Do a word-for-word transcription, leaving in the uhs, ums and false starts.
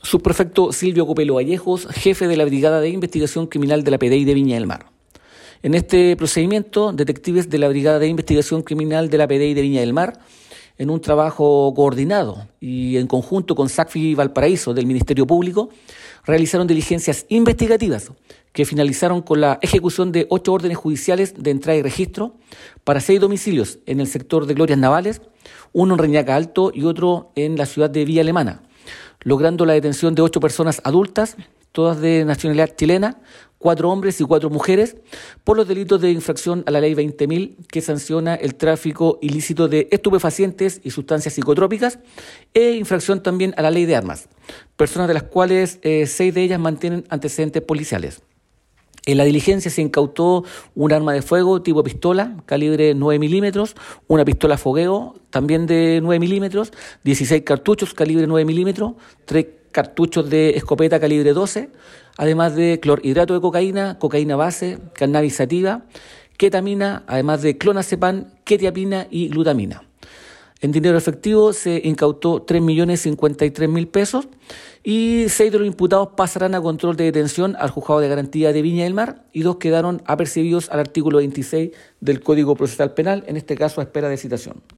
Subprefecto Silvio Copelo Vallejos, jefe de la Brigada de Investigación Criminal de la P D I de Viña del Mar. En este procedimiento, detectives de la Brigada de Investigación Criminal de la P D I de Viña del Mar, en un trabajo coordinado y en conjunto con SACFI Valparaíso del Ministerio Público, realizaron diligencias investigativas que finalizaron con la ejecución de ocho órdenes judiciales de entrada y registro para seis domicilios en el sector de Glorias Navales, uno en Reñaca Alto y otro en la ciudad de Villa Alemana, logrando la detención de ocho personas adultas, todas de nacionalidad chilena, cuatro hombres y cuatro mujeres, por los delitos de infracción a la ley veinte mil, que sanciona el tráfico ilícito de estupefacientes y sustancias psicotrópicas, e infracción también a la ley de armas, personas de las cuales eh, seis de ellas mantienen antecedentes policiales. En la diligencia se incautó un arma de fuego tipo pistola, calibre nueve milímetros, una pistola fogueo, también de nueve milímetros, dieciséis cartuchos, calibre nueve milímetros, tres cartuchos de escopeta calibre doce, además de clorhidrato de cocaína, cocaína base, cannabis sativa, ketamina, además de clonazepam, quetiapina y glutamina. En dinero efectivo se incautó tres millones cincuenta y tres mil pesos y seis de los imputados pasarán a control de detención al Juzgado de Garantía de Viña del Mar y dos quedaron apercibidos al artículo veintiséis del Código Procesal Penal, en este caso a espera de citación.